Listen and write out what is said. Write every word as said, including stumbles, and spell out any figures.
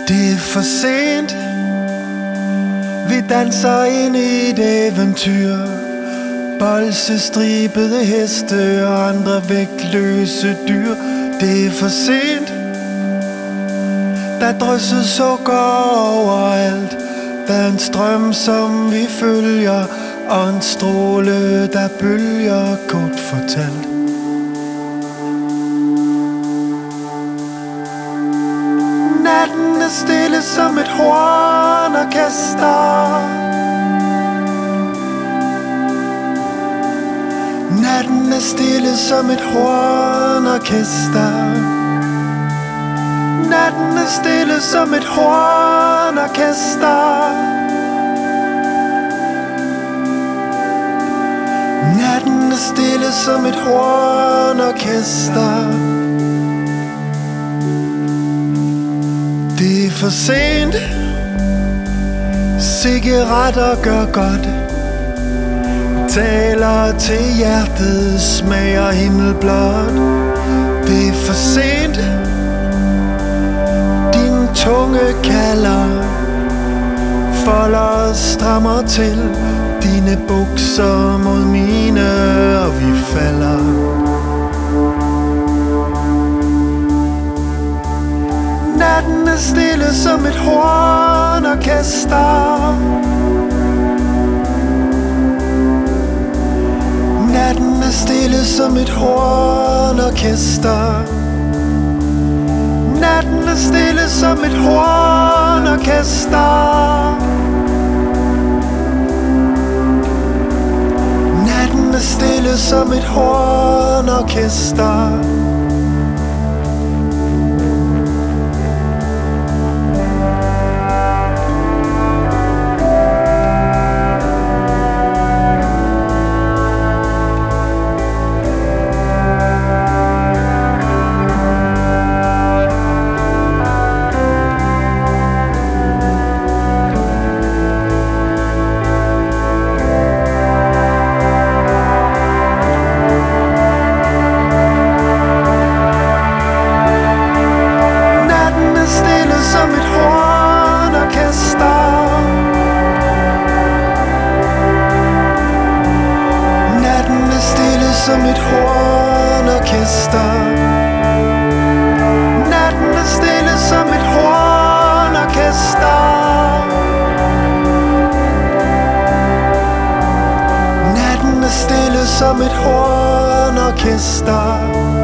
Det er for sent. Vi danser ind i et eventyr. Bolsestribede heste og andre vægtløse dyr. Det er for sent. Der drysses sukker overalt. Der er en strøm, som vi følger, og en stråle, der bølger, kort fortalt. Natten er stille som et hornorkester. Natten er stille som et hornorkester. Natten er stille som et hornorkester. Natten er stille som et hornorkester. Det er for sent. Cigaretter gør godt. Taler til hjertet, smager himmelblåt. Det er for sent. Din tunge kalder, folder strammer til. Dine bukser mod mine, og vi falder. Natten er stille som et hornorkester. Natten er stille som et hornorkester. Natten er stille som et hornorkester. Natten er stille som et hornorkester. Som et hornorkester. Natten er stille som et hornorkester. Natten er stille som et hornorkester.